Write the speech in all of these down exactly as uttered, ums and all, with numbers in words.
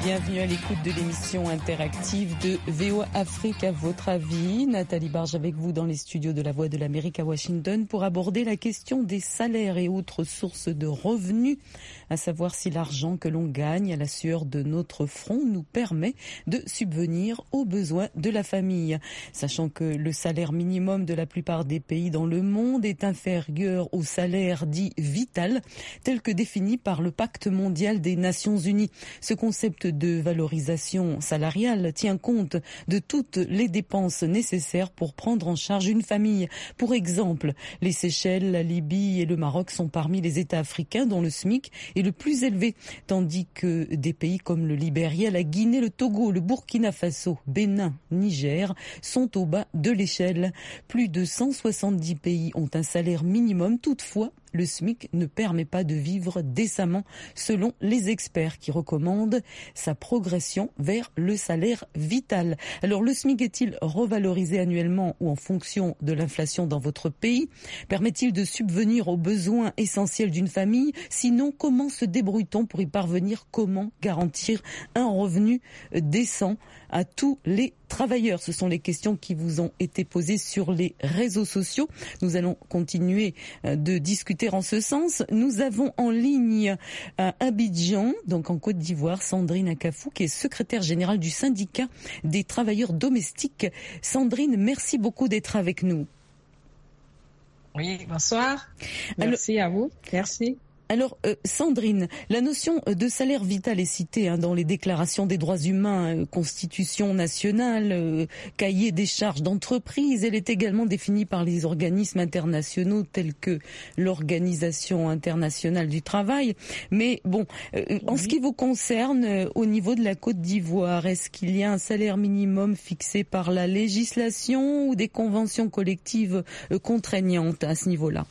Bienvenue à l'écoute de l'émission interactive de V O A Afrique. À votre avis, Nathalie Barge avec vous dans les studios de la Voix de l'Amérique à Washington pour aborder la question des salaires et autres sources de revenus, à savoir si l'argent que l'on gagne à la sueur de notre front nous permet de subvenir aux besoins de la famille. Sachant que le salaire minimum de la plupart des pays dans le monde est inférieur au salaire dit vital, tel que défini par le Pacte mondial des Nations unies. Ce concept de valorisation salariale tient compte de toutes les dépenses nécessaires pour prendre en charge une famille. Pour exemple, les Seychelles, la Libye et le Maroc sont parmi les États africains dont le SMIC est le plus élevé, tandis que des pays comme le Libéria, la Guinée, le Togo, le Burkina Faso, Bénin, Niger sont au bas de l'échelle. Plus de cent soixante-dix pays ont un salaire minimum. Toutefois, le SMIC ne permet pas de vivre décemment, selon les experts qui recommandent sa progression vers le salaire vital. Alors, le SMIC est-il revalorisé annuellement ou en fonction de l'inflation dans votre pays? Permet-il de subvenir aux besoins essentiels d'une famille? Sinon, comment se débrouille-t-on pour y parvenir? Comment garantir un revenu décent à tous les travailleurs? Ce sont les questions qui vous ont été posées sur les réseaux sociaux. Nous allons continuer de discuter en ce sens. Nous avons en ligne à Abidjan, donc en Côte d'Ivoire, Sandrine Akafou, qui est secrétaire générale du syndicat des travailleurs domestiques. Sandrine, merci beaucoup d'être avec nous. Oui, bonsoir. Merci Alors, à vous. Merci. Alors, euh, Sandrine, la notion de salaire vital est citée hein, dans les déclarations des droits humains, euh, Constitution nationale, euh, cahier des charges d'entreprise. Elle est également définie par les organismes internationaux tels que l'Organisation internationale du travail. Mais bon, euh, oui. en ce qui vous concerne, euh, au niveau de la Côte d'Ivoire, est-ce qu'il y a un salaire minimum fixé par la législation ou des conventions collectives euh, contraignantes à ce niveau-là?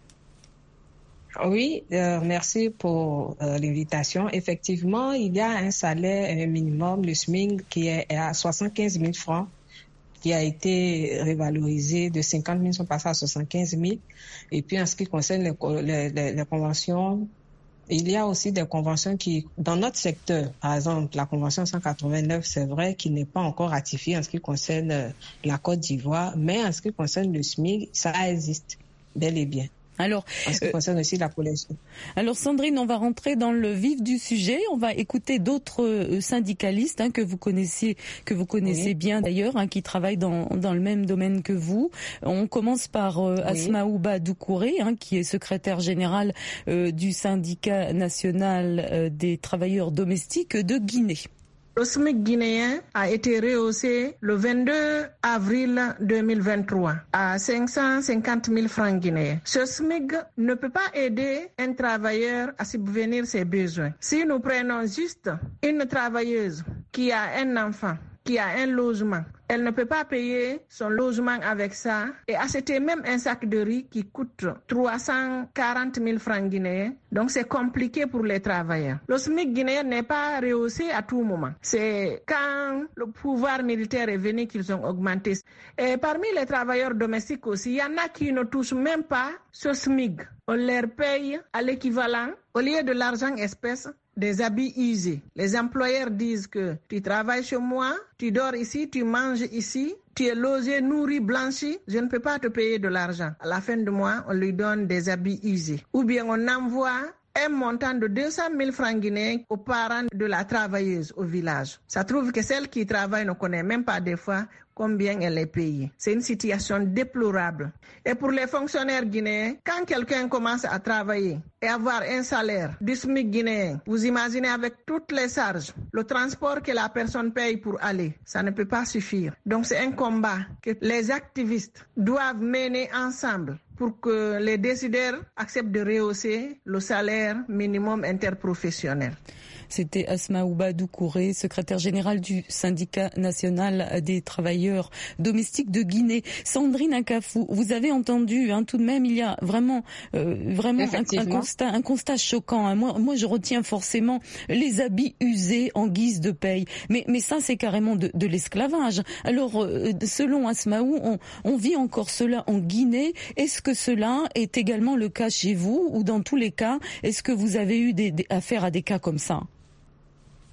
Oui, euh, merci pour euh, l'invitation. Effectivement, il y a un salaire minimum, le SMIC, qui est à soixante-quinze mille francs, qui a été révalorisé de cinquante mille, sont passés à soixante-quinze mille. Et puis, en ce qui concerne les, les, les, les conventions, il y a aussi des conventions qui, dans notre secteur, par exemple, la convention cent quatre-vingt-neuf, c'est vrai qu'il n'est pas encore ratifié en ce qui concerne la Côte d'Ivoire, mais en ce qui concerne le SMIC, ça existe bel et bien. Alors, en ce qui concerne aussi la collection. Alors Sandrine, on va rentrer dans le vif du sujet. On va écouter d'autres syndicalistes hein, que vous connaissez, que vous connaissez oui. bien d'ailleurs, hein, qui travaillent dans dans le même domaine que vous. On commence par euh, oui. Asmaouba Doucouré, hein, qui est secrétaire général euh, du syndicat national euh, des travailleurs domestiques de Guinée. Le SMIC guinéen a été rehaussé le vingt-deux avril deux mille vingt-trois à cinq cent cinquante mille francs guinéens. Ce SMIC ne peut pas aider un travailleur à subvenir ses besoins. Si nous prenons juste une travailleuse qui a un enfant, qui a un logement, elle ne peut pas payer son logement avec ça et acheter même un sac de riz qui coûte trois cent quarante mille francs guinéens. Donc c'est compliqué pour les travailleurs. Le SMIC guinéen n'est pas rehaussé à tout moment. C'est quand le pouvoir militaire est venu qu'ils ont augmenté. Et parmi les travailleurs domestiques aussi, il y en a qui ne touchent même pas ce SMIC. On leur paye à l'équivalent, au lieu de l'argent espèce, des habits usés. Les employeurs disent que tu travailles chez moi, tu dors ici, tu manges ici, tu es logé, nourri, blanchi, je ne peux pas te payer de l'argent. À la fin du mois, on lui donne des habits usés. Ou bien on envoie un montant de deux cent mille francs guinéens aux parents de la travailleuse au village. Ça trouve que celle qui travaille ne connaît même pas des fois combien elle est payée. C'est une situation déplorable. Et pour les fonctionnaires guinéens, quand quelqu'un commence à travailler et avoir un salaire du SMIC guinéen, vous imaginez avec toutes les charges, le transport que la personne paye pour aller, ça ne peut pas suffire. Donc c'est un combat que les activistes doivent mener ensemble pour que les décideurs acceptent de rehausser le salaire minimum interprofessionnel. C'était Asmaouba Doucouré, secrétaire générale du syndicat national des travailleurs domestiques de Guinée. Sandrine Akafou, vous avez entendu, hein, tout de même, il y a vraiment, euh, vraiment un, un constat, un constat choquant. Hein. Moi, moi, je retiens forcément les habits usés en guise de paye. Mais, mais ça, c'est carrément de, de l'esclavage. Alors, euh, selon Asmaou, on, on vit encore cela en Guinée. Est-ce que cela est également le cas chez vous, ou dans tous les cas, est-ce que vous avez eu des, des, affaire à des cas comme ça?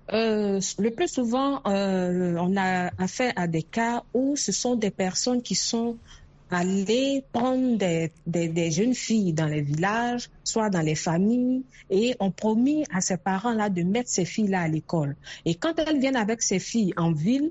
Euh, le plus souvent, euh, on a affaire à des cas où ce sont des personnes qui sont allées prendre des, des, des jeunes filles dans les villages, soit dans les familles, et ont promis à ces parents-là de mettre ces filles-là à l'école. Et quand elles viennent avec ces filles en ville,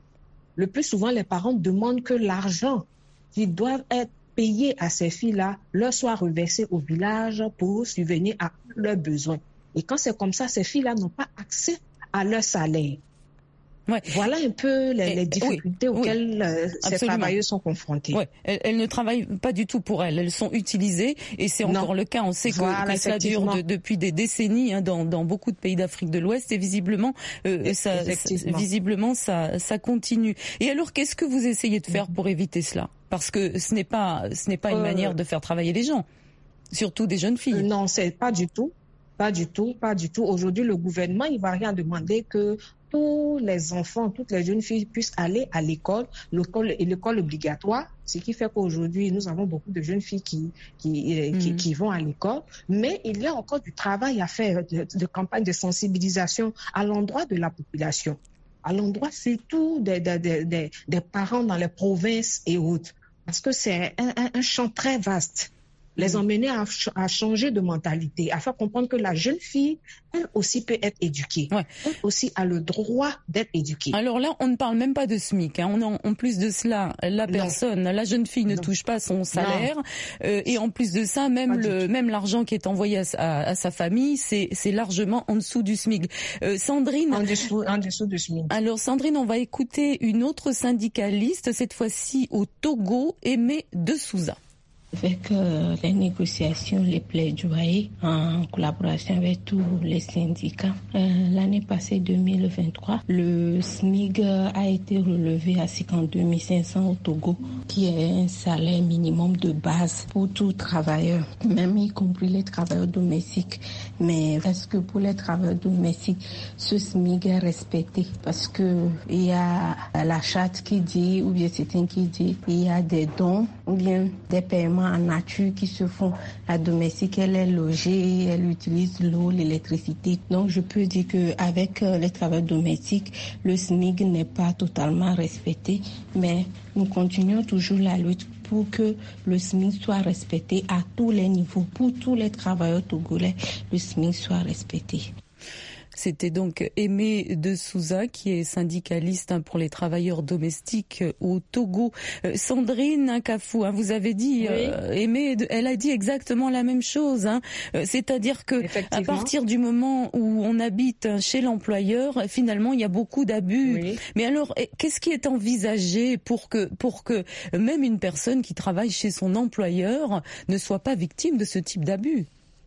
le plus souvent, les parents demandent que l'argent qui doit être payé à ces filles-là leur soit reversé au village pour subvenir à leurs besoins. Et quand c'est comme ça, ces filles-là n'ont pas accès à leur salaire. Ouais. Voilà un peu les, les difficultés oui, auxquelles oui, euh, ces travailleuses sont confrontés. Ouais. Elles, elles ne travaillent pas du tout pour elles, elles sont utilisées et c'est non. encore le cas. On sait que, voilà, que ça dure de, depuis des décennies hein, dans, dans beaucoup de pays d'Afrique de l'Ouest et visiblement, euh, ça, ça, visiblement ça, ça continue. Et alors, qu'est-ce que vous essayez de faire pour éviter cela ? Parce que ce n'est pas, ce n'est pas une euh, manière de faire travailler les gens, surtout des jeunes filles. Non, c'est pas du tout. Pas du tout, pas du tout. Aujourd'hui, le gouvernement, il va rien demander que tous les enfants, toutes les jeunes filles puissent aller à l'école, l'école, l'école obligatoire, ce qui fait qu'aujourd'hui, nous avons beaucoup de jeunes filles qui, qui, mmh. qui, qui vont à l'école. Mais il y a encore du travail à faire, de, de campagne de sensibilisation à l'endroit de la population, à l'endroit surtout des, des, des, des parents dans les provinces et autres. Parce que c'est un, un, un champ très vaste. Les emmener à, à changer de mentalité, à faire comprendre que la jeune fille, elle aussi peut être éduquée. Ouais. Elle aussi a le droit d'être éduquée. Alors là, on ne parle même pas de SMIC. Hein. On en, en plus de cela, la personne, non. la jeune fille ne non. touche pas son salaire. Euh, et en plus de ça, même, le, même l'argent qui est envoyé à, à, à sa famille, c'est, c'est largement en dessous du SMIC. Euh, Sandrine. En dessous, en dessous du SMIC. Alors Sandrine, on va écouter une autre syndicaliste, cette fois-ci au Togo, Aimée de Souza. Avec euh, les négociations, les plaidoyers, en collaboration avec tous les syndicats, euh, l'année passée deux mille vingt-trois, le SMIC a été relevé à cinquante-deux mille cinq cents au Togo, qui est un salaire minimum de base pour tout travailleur, même y compris les travailleurs domestiques. Mais est-ce que pour les travailleurs domestiques, ce SMIC est respecté? Parce que il y a la charte qui dit, ou bien c'est un qui dit, il y a des dons, ou bien des paiements en nature qui se font. La domestique, elle est logée, elle utilise l'eau, l'électricité. Donc, je peux dire qu'avec les travailleurs domestiques, le SMIC n'est pas totalement respecté, mais nous continuons toujours la lutte pour que le SMIC soit respecté à tous les niveaux. Pour tous les travailleurs togolais, le SMIC soit respecté. C'était donc Aimée de Souza qui est syndicaliste pour les travailleurs domestiques au Togo. Euh, Sandrine Kafou, hein, vous avez dit, oui. euh, Aimée, elle a dit exactement la même chose. Hein, euh, c'est-à-dire que à partir du moment où on habite chez l'employeur, finalement, il y a beaucoup d'abus. Oui. Mais alors, qu'est-ce qui est envisagé pour que, pour que même une personne qui travaille chez son employeur ne soit pas victime de ce type d'abus ?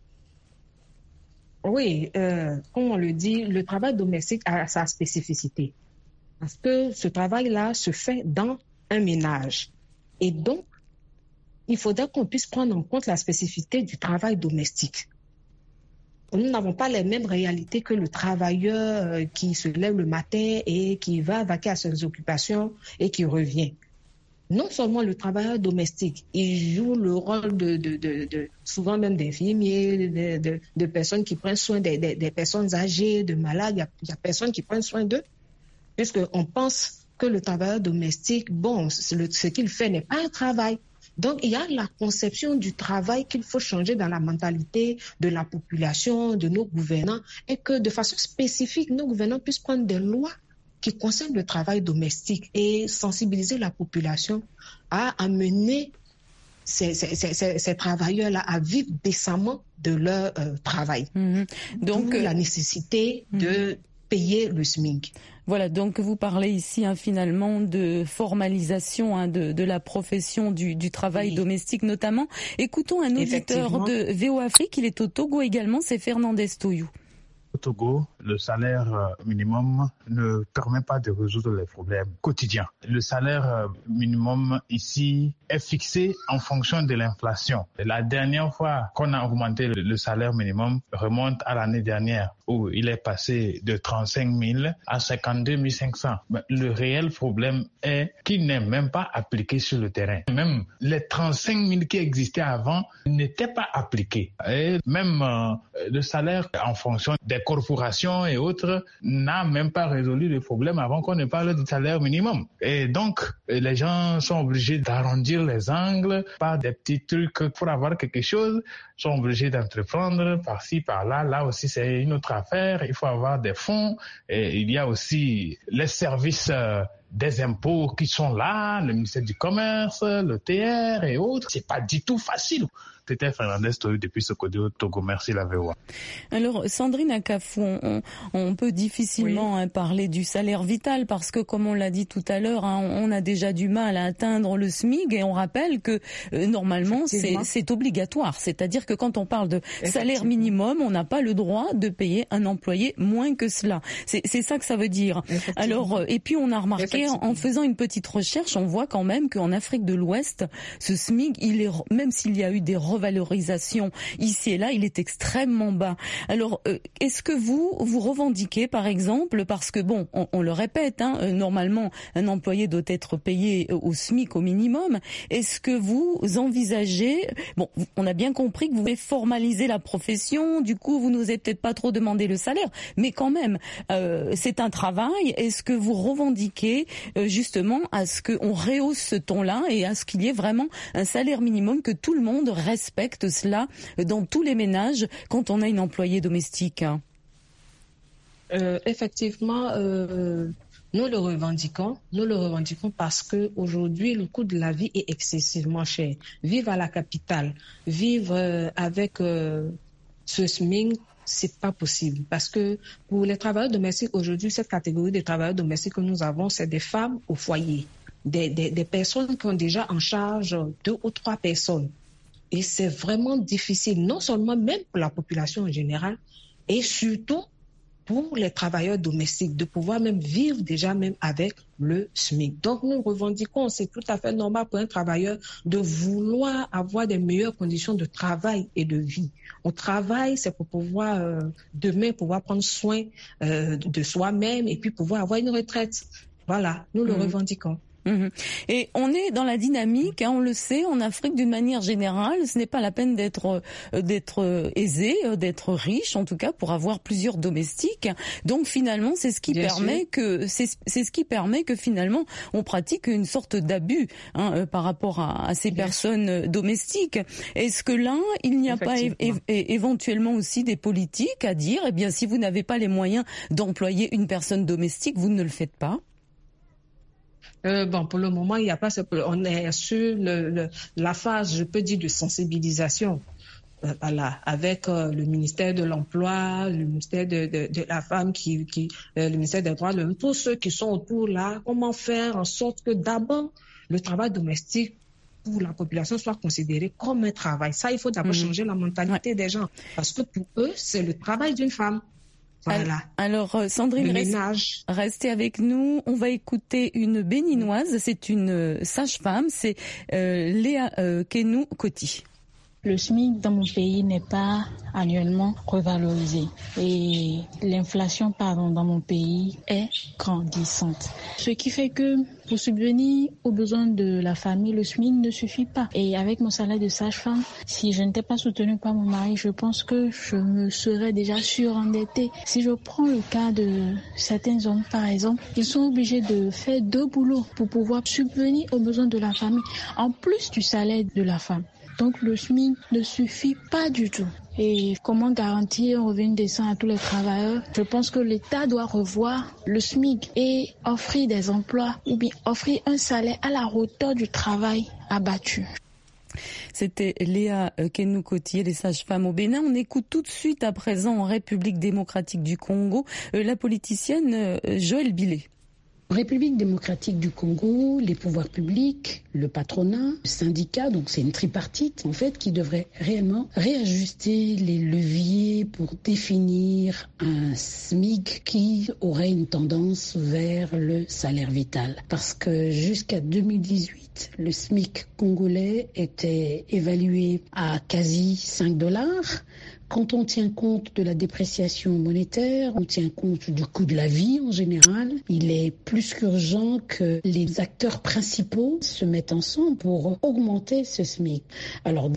Oui, euh, comme on le dit, le travail domestique a sa spécificité. Parce que ce travail-là se fait dans un ménage. Et donc, il faudrait qu'on puisse prendre en compte la spécificité du travail domestique. Nous n'avons pas les mêmes réalités que le travailleur qui se lève le matin et qui va vaquer à ses occupations et qui revient. Non seulement le travailleur domestique, il joue le rôle de, de, de, de souvent même d'infirmiers, de, de, de personnes qui prennent soin des, des, des personnes âgées, de malades. Il y a, il y a personnes qui prennent soin d'eux. Puisqu'on pense que le travailleur domestique, bon, le, ce qu'il fait n'est pas un travail. Donc, il y a la conception du travail qu'il faut changer dans la mentalité de la population, de nos gouvernants, et que de façon spécifique, nos gouvernants puissent prendre des lois qui concerne le travail domestique et sensibiliser la population à amener ces, ces, ces, ces travailleurs-là à vivre décemment de leur euh, travail. Mmh. Donc, D'où la nécessité mmh. de payer le SMIC. Voilà, donc vous parlez ici hein, finalement de formalisation hein, de, de la profession du, du travail oui. domestique notamment. Écoutons un auditeur de V O Afrique, il est au Togo également, c'est Fernandez Toyou. Au Togo, le salaire minimum ne permet pas de résoudre les problèmes quotidiens. Le salaire minimum ici est fixé en fonction de l'inflation. La dernière fois qu'on a augmenté le salaire minimum remonte à l'année dernière où il est passé de trente-cinq mille à cinquante-deux mille cinq cents. Mais le réel problème est qu'il n'est même pas appliqué sur le terrain. Même les trente-cinq mille qui existaient avant n'étaient pas appliqués. Et même euh, le salaire en fonction des corporations d'inflation et autres n'a même pas résolu le problème avant qu'on ne parle du salaire minimum. Et donc, les gens sont obligés d'arrondir les angles par des petits trucs pour avoir quelque chose, sont obligés d'entreprendre par-ci, par-là. Là aussi, c'est une autre affaire. Il faut avoir des fonds. Et il y a aussi les services des impôts qui sont là, le ministère du Commerce, le T R et autres. C'est pas du tout facile. Peut-être Fernandez depuis ce côté au Togo. Merci la V O A. Alors Sandrine Akafou, on, on peut difficilement oui. hein, parler du salaire vital parce que comme on l'a dit tout à l'heure, hein, on a déjà du mal à atteindre le SMIC et on rappelle que euh, normalement c'est, c'est obligatoire. C'est-à-dire que quand on parle de salaire minimum, on n'a pas le droit de payer un employé moins que cela. C'est, c'est ça que ça veut dire. Alors euh, et puis on a remarqué en, en faisant une petite recherche, on voit quand même qu'en Afrique de l'Ouest, ce SMIC, il est même s'il y a eu des revalorisation ici et là, il est extrêmement bas. Alors, euh, est-ce que vous, vous revendiquez, par exemple, parce que bon, on, on le répète, hein, euh, normalement, un employé doit être payé au SMIC au minimum. Est-ce que vous envisagez, bon, on a bien compris que vous voulez formaliser la profession, du coup, vous n'osez peut-être pas trop demander le salaire, mais quand même, euh, c'est un travail. Est-ce que vous revendiquez euh, justement à ce qu'on rehausse ce ton-là et à ce qu'il y ait vraiment un salaire minimum, que tout le monde reste respecte cela dans tous les ménages quand on a une employée domestique? euh, Effectivement, euh, nous le revendiquons. Nous le revendiquons parce que aujourd'hui le coût de la vie est excessivement cher. Vivre à la capitale, vivre euh, avec euh, ce SMIC, c'est pas possible parce que pour les travailleurs domestiques aujourd'hui, cette catégorie de travailleurs domestiques que nous avons, c'est des femmes au foyer, des, des, des personnes qui ont déjà en charge deux ou trois personnes. Et c'est vraiment difficile, non seulement même pour la population en général, et surtout pour les travailleurs domestiques, de pouvoir même vivre déjà même avec le SMIC. Donc nous revendiquons, c'est tout à fait normal pour un travailleur de vouloir avoir des meilleures conditions de travail et de vie. On travaille, c'est pour pouvoir euh, demain pouvoir prendre soin euh, de soi-même et puis pouvoir avoir une retraite. Voilà, nous le mmh. revendiquons. Mmh. Et on est dans la dynamique, hein, on le sait, en Afrique d'une manière générale, ce n'est pas la peine d'être euh, d'être euh, aisé, euh, d'être riche, en tout cas pour avoir plusieurs domestiques. Donc finalement, c'est ce qui Bien permet sûr. que c'est c'est ce qui permet que finalement on pratique une sorte d'abus hein, euh, par rapport à, à ces Bien personnes sûr. domestiques. Est-ce que là, il n'y a pas é- é- éventuellement aussi des politiques à dire, eh bien si vous n'avez pas les moyens d'employer une personne domestique, vous ne le faites pas? Euh, bon, pour le moment, il n'y a pas ce on est sur le, le, la phase, je peux dire, de sensibilisation. Euh, voilà, avec euh, le ministère de l'Emploi, le ministère de, de, de la Femme, qui, qui, euh, le ministère des Droits de l'Homme, tous ceux qui sont autour là, comment faire en sorte que d'abord, le travail domestique pour la population soit considéré comme un travail. Ça, il faut d'abord mmh. changer la mentalité ouais. des gens. Parce que pour eux, c'est le travail d'une femme. Voilà. Alors, Sandrine, reste, restez avec nous. On va écouter une béninoise. C'est une sage-femme. C'est euh, Léa euh, Kenou Koti. Le SMIC dans mon pays n'est pas annuellement revalorisé et l'inflation pardon, dans mon pays est grandissante. Ce qui fait que pour subvenir aux besoins de la famille, le SMIC ne suffit pas. Et avec mon salaire de sage-femme, si je n'étais pas soutenue par mon mari, je pense que je me serais déjà surendettée. Si je prends le cas de certains hommes, par exemple, ils sont obligés de faire deux boulots pour pouvoir subvenir aux besoins de la famille, en plus du salaire de la femme. Donc le SMIC ne suffit pas du tout. Et comment garantir un revenu décent à tous les travailleurs? Je pense que l'État doit revoir le SMIC et offrir des emplois ou bien offrir un salaire à la hauteur du travail abattu. C'était Léa Kenou Koti, les sages-femmes au Bénin. On écoute tout de suite à présent en République démocratique du Congo la politicienne Joëlle Billet. En République démocratique du Congo, les pouvoirs publics, le patronat, le syndicat, donc c'est une tripartite en fait qui devrait réellement réajuster les leviers pour définir un SMIC qui aurait une tendance vers le salaire vital. Parce que jusqu'à deux mille dix-huit, le SMIC congolais était évalué à quasi cinq dollars. Quand on tient compte de la dépréciation monétaire, on tient compte du coût de la vie en général, il est plus qu'urgent que les acteurs principaux se mettent ensemble pour augmenter ce SMIC. Alors pour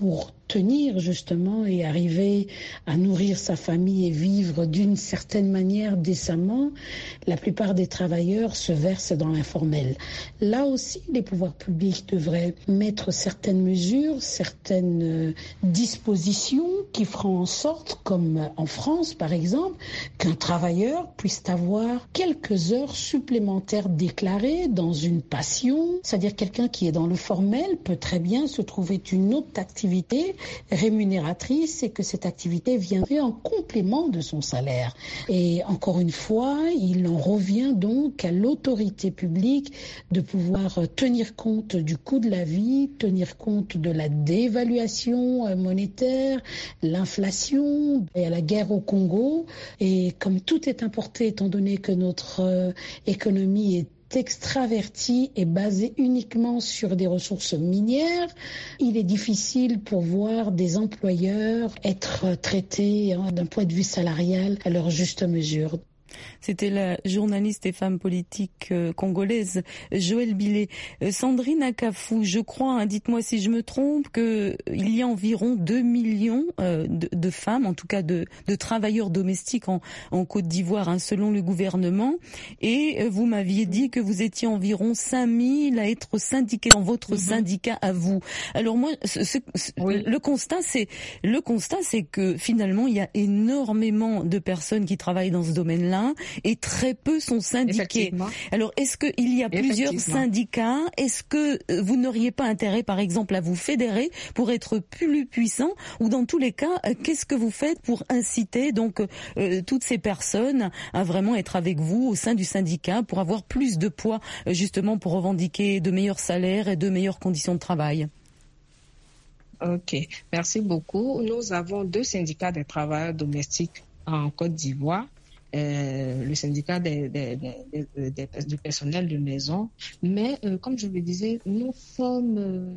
tenir justement et arriver à nourrir sa famille et vivre d'une certaine manière décemment, la plupart des travailleurs se versent dans l'informel. Là aussi, les pouvoirs publics devraient mettre certaines mesures, certaines dispositions qui feront en sorte, comme en France par exemple, qu'un travailleur puisse avoir quelques heures supplémentaires déclarées dans une passion, c'est-à-dire quelqu'un qui est dans le formel peut très bien se trouver une autre activité rémunératrice et que cette activité viendrait en complément de son salaire. Et encore une fois, il en revient donc à l'autorité publique de pouvoir tenir compte du coût de la vie, tenir compte de la dévaluation monétaire, l'inflation et à la guerre au Congo. Et comme tout est importé, étant donné que notre euh, économie est extraverti et basé uniquement sur des ressources minières, il est difficile pour voir des employeurs être traités hein, d'un point de vue salarial à leur juste mesure. C'était la journaliste et femme politique euh, congolaise Joëlle Billet. Euh, Sandrine Akafou, je crois, hein, dites-moi si je me trompe, qu'il y a environ deux millions euh, de, de femmes, en tout cas de, de travailleurs domestiques en, en Côte d'Ivoire, hein, selon le gouvernement. Et euh, vous m'aviez dit que vous étiez environ cinq mille à être syndiqués dans votre mm-hmm. syndicat à vous. Alors moi, ce, ce, oui. le constat, c'est le constat, c'est que finalement, il y a énormément de personnes qui travaillent dans ce domaine-là. Et très peu sont syndiqués. Alors, est-ce qu'il y a plusieurs syndicats? Est-ce que vous n'auriez pas intérêt, par exemple, à vous fédérer pour être plus puissant? Ou dans tous les cas, qu'est-ce que vous faites pour inciter donc euh, toutes ces personnes à vraiment être avec vous au sein du syndicat pour avoir plus de poids, justement, pour revendiquer de meilleurs salaires et de meilleures conditions de travail? Ok, merci beaucoup. Nous avons deux syndicats des travailleurs domestiques en Côte d'Ivoire. Euh, le syndicat des, des, des, des, des, du personnel de maison. Mais euh, comme je le disais, nous sommes euh,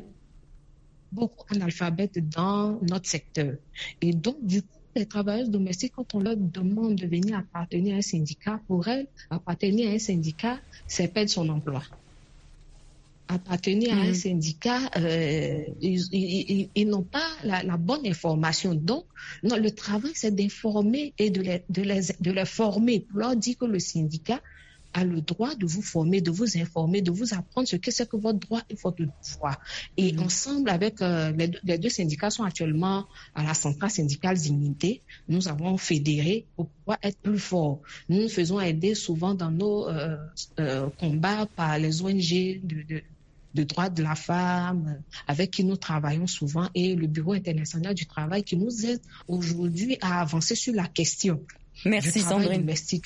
beaucoup analphabètes dans notre secteur. Et donc, du coup, les travailleurs domestiques, quand on leur demande de venir appartenir à un syndicat, pour elles, appartenir à un syndicat, c'est perdre son emploi. Appartenir mmh. à un syndicat, euh, ils, ils, ils n'ont pas la, la bonne information. Donc, non, le travail, c'est d'informer et de les, de, les, de les former pour leur dire que le syndicat a le droit de vous former, de vous informer, de vous apprendre ce que c'est que votre droit et votre devoir. Et mmh. ensemble, avec euh, les, les deux syndicats sont actuellement à la centrale syndicale Dignité. Nous avons fédéré pour pouvoir être plus forts. Nous nous faisons aider souvent dans nos euh, euh, combats par les O N G de, de de droits de la femme, avec qui nous travaillons souvent, et le Bureau international du travail qui nous aide aujourd'hui à avancer sur la question. Merci du travail Sandrine. Domestique.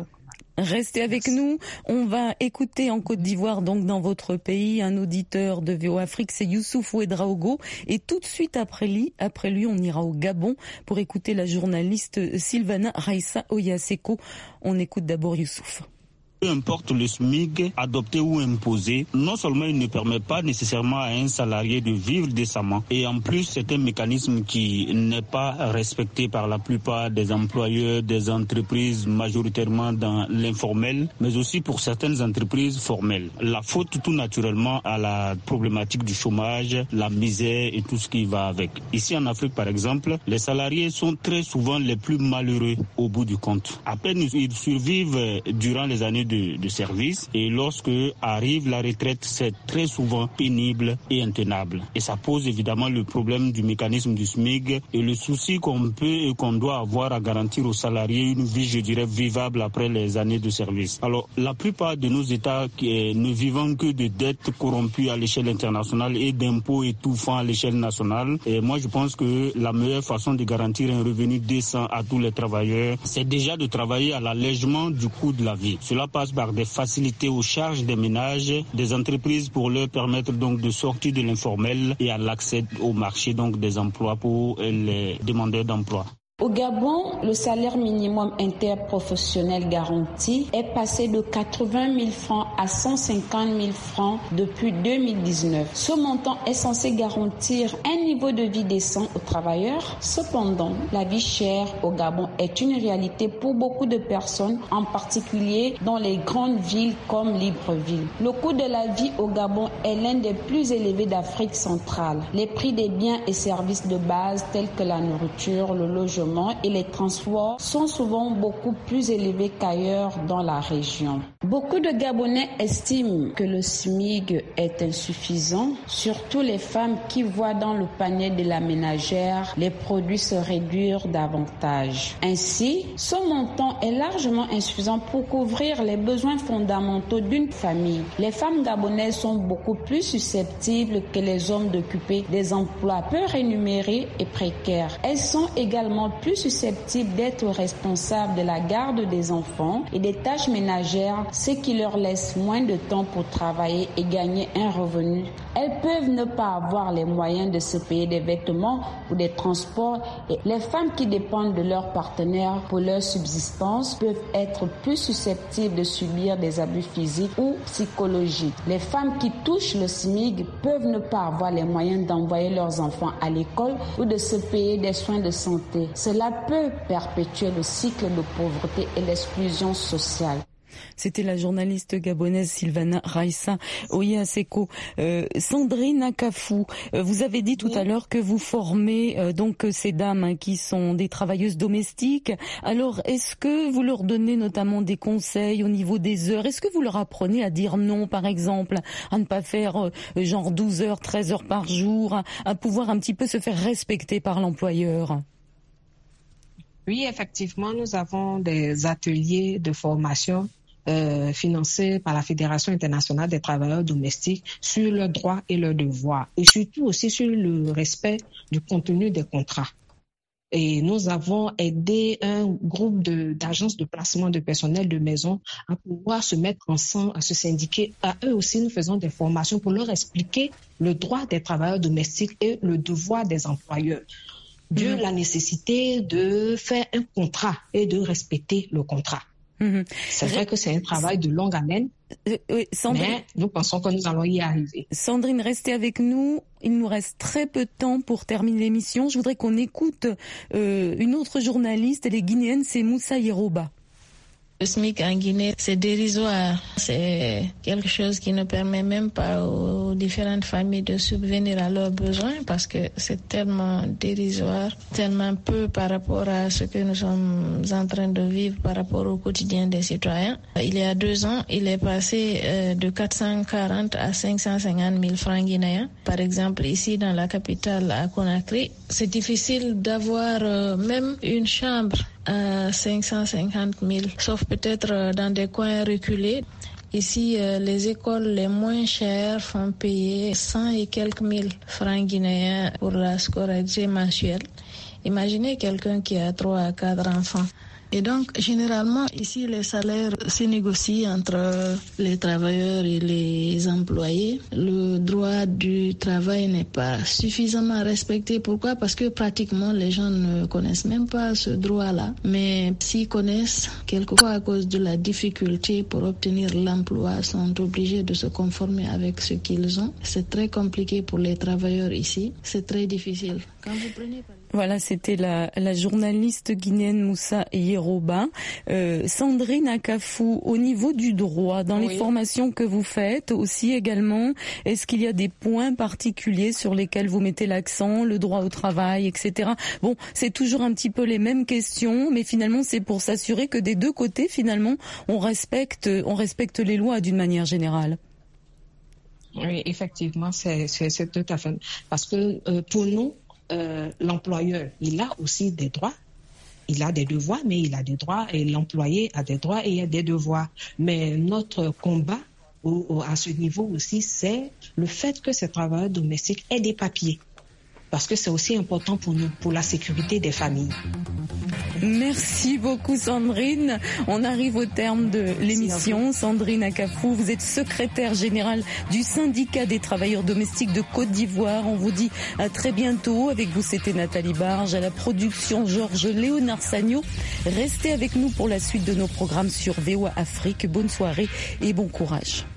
Restez avec Merci. nous. On va écouter en Côte d'Ivoire, donc dans votre pays, un auditeur de V O Afrique, c'est Youssouf Ouedraogo. Et tout de suite après lui, après lui, on ira au Gabon pour écouter la journaliste Sylvana Raissa Oyaseko. On écoute d'abord Youssouf. Peu importe le S M I G adopté ou imposé, non seulement il ne permet pas nécessairement à un salarié de vivre décemment, et en plus c'est un mécanisme qui n'est pas respecté par la plupart des employeurs des entreprises majoritairement dans l'informel, mais aussi pour certaines entreprises formelles. La faute tout naturellement à la problématique du chômage, la misère et tout ce qui va avec. Ici en Afrique par exemple, les salariés sont très souvent les plus malheureux au bout du compte. À peine ils survivent durant les années De, de service, et lorsque arrive la retraite, c'est très souvent pénible et intenable. Et ça pose évidemment le problème du mécanisme du S M I G et le souci qu'on peut et qu'on doit avoir à garantir aux salariés une vie, je dirais, vivable après les années de service. Alors, la plupart de nos États qui est, ne vivant que de dettes corrompues à l'échelle internationale et d'impôts étouffants à l'échelle nationale, et moi je pense que la meilleure façon de garantir un revenu décent à tous les travailleurs, c'est déjà de travailler à l'allègement du coût de la vie. Cela passe par des facilités aux charges des ménages, des entreprises pour leur permettre donc de sortir de l'informel et à l'accès au marché donc des emplois pour les demandeurs d'emploi. Au Gabon, le salaire minimum interprofessionnel garanti est passé de quatre-vingt mille francs à cent cinquante mille francs depuis deux mille dix-neuf. Ce montant est censé garantir un niveau de vie décent aux travailleurs. Cependant, la vie chère au Gabon est une réalité pour beaucoup de personnes, en particulier dans les grandes villes comme Libreville. Le coût de la vie au Gabon est l'un des plus élevés d'Afrique centrale. Les prix des biens et services de base tels que la nourriture, le logement et les transports sont souvent beaucoup plus élevés qu'ailleurs dans la région. Beaucoup de Gabonais estiment que le S M I G est insuffisant, surtout les femmes qui voient dans le panier de la ménagère les produits se réduire davantage. Ainsi, ce montant est largement insuffisant pour couvrir les besoins fondamentaux d'une famille. Les femmes gabonaises sont beaucoup plus susceptibles que les hommes d'occuper des emplois peu rémunérés et précaires. Elles sont également plus susceptibles d'être responsables de la garde des enfants et des tâches ménagères, ce qui leur laisse moins de temps pour travailler et gagner un revenu. Elles peuvent ne pas avoir les moyens de se payer des vêtements ou des transports et les femmes qui dépendent de leurs partenaires pour leur subsistance peuvent être plus susceptibles de subir des abus physiques ou psychologiques. Les femmes qui touchent le S M I G peuvent ne pas avoir les moyens d'envoyer leurs enfants à l'école ou de se payer des soins de santé. Cela peut perpétuer le cycle de pauvreté et l'exclusion sociale. C'était la journaliste gabonaise Sylvana Raissa Oyaseko. Euh, Sandrine Akafou, euh, vous avez dit tout oui. à l'heure que vous formez euh, donc ces dames hein, qui sont des travailleuses domestiques. Alors, est-ce que vous leur donnez notamment des conseils au niveau des heures? Est-ce que vous leur apprenez à dire non, par exemple, à ne pas faire euh, genre douze heures, treize heures par jour, à, à pouvoir un petit peu se faire respecter par l'employeur? Oui, effectivement, nous avons des ateliers de formation Euh, financés par la Fédération internationale des travailleurs domestiques sur leurs droits et leurs devoirs et surtout aussi sur le respect du contenu des contrats. Et nous avons aidé un groupe de, d'agences de placement de personnel de maison à pouvoir se mettre ensemble, à se syndiquer. À eux aussi, nous faisons des formations pour leur expliquer le droit des travailleurs domestiques et le devoir des employeurs. De mmh. la nécessité de faire un contrat et de respecter le contrat. Mmh. C'est vrai que c'est un travail de longue haleine, euh, oui, Sandrine, mais nous pensons que nous allons y arriver. Sandrine, restez avec nous. Il nous reste très peu de temps pour terminer l'émission. Je voudrais qu'on écoute euh, une autre journaliste, elle est guinéenne, c'est Moussa Yeroba. Le S M I C en Guinée, c'est dérisoire. C'est quelque chose qui ne permet même pas aux différentes familles de subvenir à leurs besoins parce que c'est tellement dérisoire, tellement peu par rapport à ce que nous sommes en train de vivre par rapport au quotidien des citoyens. Il y a deux ans, il est passé de quatre cent quarante à cinq cent cinquante mille francs guinéens. Par exemple, ici dans la capitale à Conakry, c'est difficile d'avoir même une chambre à cinq cent cinquante mille, sauf peut-être dans des coins reculés. Ici, euh, les écoles les moins chères font payer cent et quelques mille francs guinéens pour la scolarité mensuelle. Imaginez quelqu'un qui a trois à quatre enfants. Et donc, généralement, ici, les salaires se négocient entre les travailleurs et les employés. Le droit du travail n'est pas suffisamment respecté. Pourquoi? Parce que pratiquement, les gens ne connaissent même pas ce droit-là. Mais s'ils connaissent, quelquefois à cause de la difficulté pour obtenir l'emploi, sont obligés de se conformer avec ce qu'ils ont. C'est très compliqué pour les travailleurs ici. C'est très difficile. Quand vous prenez par Voilà, c'était la, la journaliste guinéenne Moussa Yeroba. Euh, Sandrine Akafou, au niveau du droit, dans oui. les formations que vous faites aussi également, est-ce qu'il y a des points particuliers sur lesquels vous mettez l'accent, le droit au travail, et cetera. Bon, c'est toujours un petit peu les mêmes questions, mais finalement c'est pour s'assurer que des deux côtés, finalement, on respecte, on respecte les lois d'une manière générale. Oui, effectivement, c'est, c'est, c'est tout à fait. Parce que euh, pour nous, Euh, l'employeur, il a aussi des droits, il a des devoirs, mais il a des droits et l'employé a des droits et il a des devoirs. Mais notre combat au, au, à ce niveau aussi, c'est le fait que ces travailleurs domestiques aient des papiers. parce que c'est aussi important pour nous, pour la sécurité des familles. Merci beaucoup Sandrine. On arrive au terme de l'émission. Sandrine Akafou, vous êtes secrétaire générale du syndicat des travailleurs domestiques de Côte d'Ivoire. On vous dit à très bientôt. Avec vous, c'était Nathalie Barge, à la production Georges Léonard Sagno. Restez avec nous pour la suite de nos programmes sur V O A Afrique. Bonne soirée et bon courage.